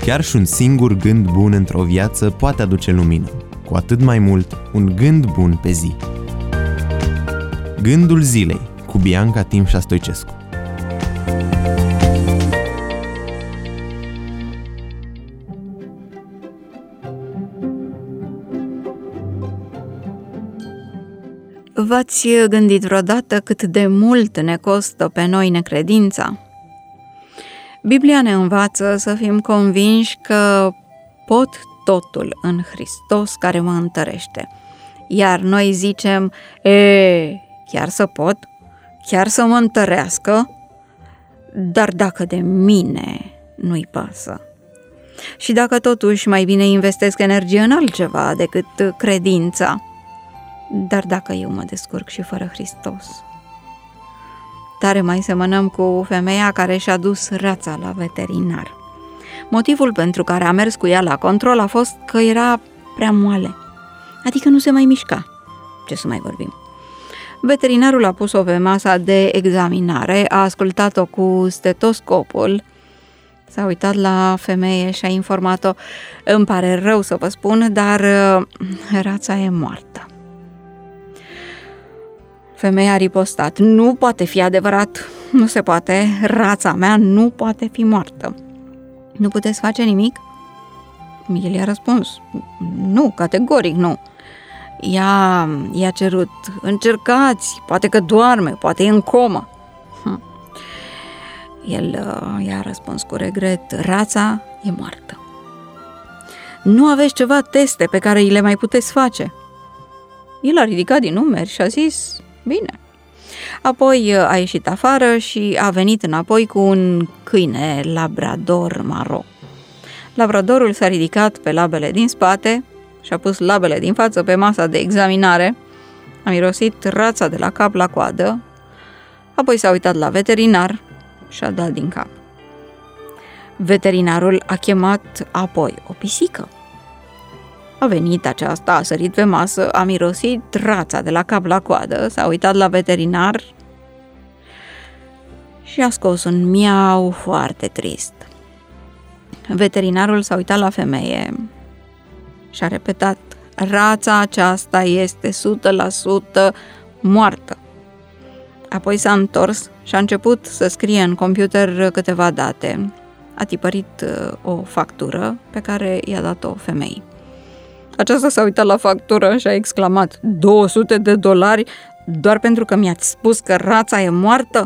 Chiar și un singur gând bun într-o viață poate aduce lumină, cu atât mai mult un gând bun pe zi. Gândul zilei cu Bianca Timșa Stoicescu. V-ați gândit vreodată cât de mult ne costă pe noi necredința? Biblia ne învață să fim convinși că pot totul în Hristos care mă întărește. Iar noi zicem, chiar să pot? Chiar să mă întărească? Dar dacă de mine nu-i pasă? Și dacă totuși mai bine investesc energie în altceva decât credința? Dar dacă eu mă descurc și fără Hristos? Tare mai semănăm cu femeia care și-a dus rața la veterinar. Motivul pentru care a mers cu ea la control a fost că era prea moale, adică nu se mai mișca. Ce să mai vorbim? Veterinarul a pus-o pe masa de examinare, a ascultat-o cu stetoscopul, s-a uitat la femeie și a informat-o: îmi pare rău să vă spun, dar rața e moartă. Femeia a ripostat: nu poate fi adevărat, nu se poate, rața mea nu poate fi moartă. Nu puteți face nimic? El i-a răspuns: nu, categoric nu. Ea i-a cerut: încercați, poate că doarme, poate e în comă. El i-a răspuns cu regret: rața e moartă. Nu aveți ceva teste pe care îi le mai puteți face? El a ridicat din numeri și a zis: bine. Apoi a ieșit afară și a venit înapoi cu un câine labrador maro. Labradorul s-a ridicat pe labele din spate și a pus labele din față pe masa de examinare, a mirosit rața de la cap la coadă, apoi s-a uitat la veterinar și a dat din cap. Veterinarul a chemat apoi o pisică. A venit aceasta, a sărit pe masă, a mirosit rața de la cap la coadă, s-a uitat la veterinar și a scos un miau foarte trist. Veterinarul s-a uitat la femeie și a repetat: rața aceasta este 100% moartă. Apoi s-a întors și a început să scrie în computer câteva date. A tipărit o factură pe care i-a dat-o femeii. Aceasta s-a uitat la factură și a exclamat: $200 doar pentru că mi-ați spus că rața e moartă?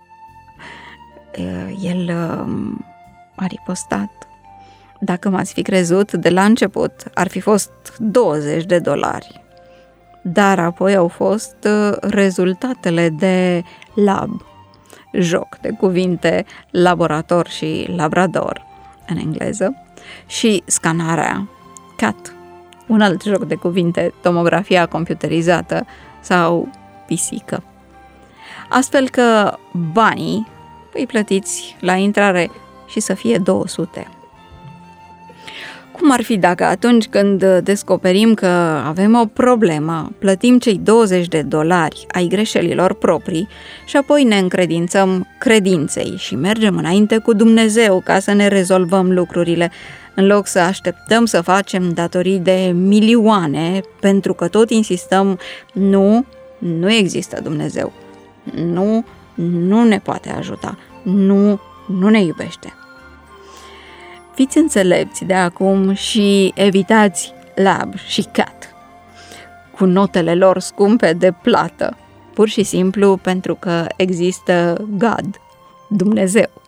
El a ripostat: dacă m-ați fi crezut de la început, ar fi fost $20. Dar apoi au fost rezultatele de lab, joc de cuvinte, laborator și labrador în engleză, și scanarea CAT, un alt joc de cuvinte, tomografia computerizată sau pisică. Astfel că banii îi plătiți la intrare și să fie 200. Cum ar fi dacă atunci când descoperim că avem o problemă, plătim cei $20 ai greșelilor proprii și apoi ne încredințăm credinței și mergem înainte cu Dumnezeu ca să ne rezolvăm lucrurile, în loc să așteptăm să facem datorii de milioane pentru că tot insistăm: nu există Dumnezeu, nu ne poate ajuta, nu ne iubește. Fiți înțelepți de acum și evitați lab și cat cu notele lor scumpe de plată, pur și simplu pentru că există God, Dumnezeu.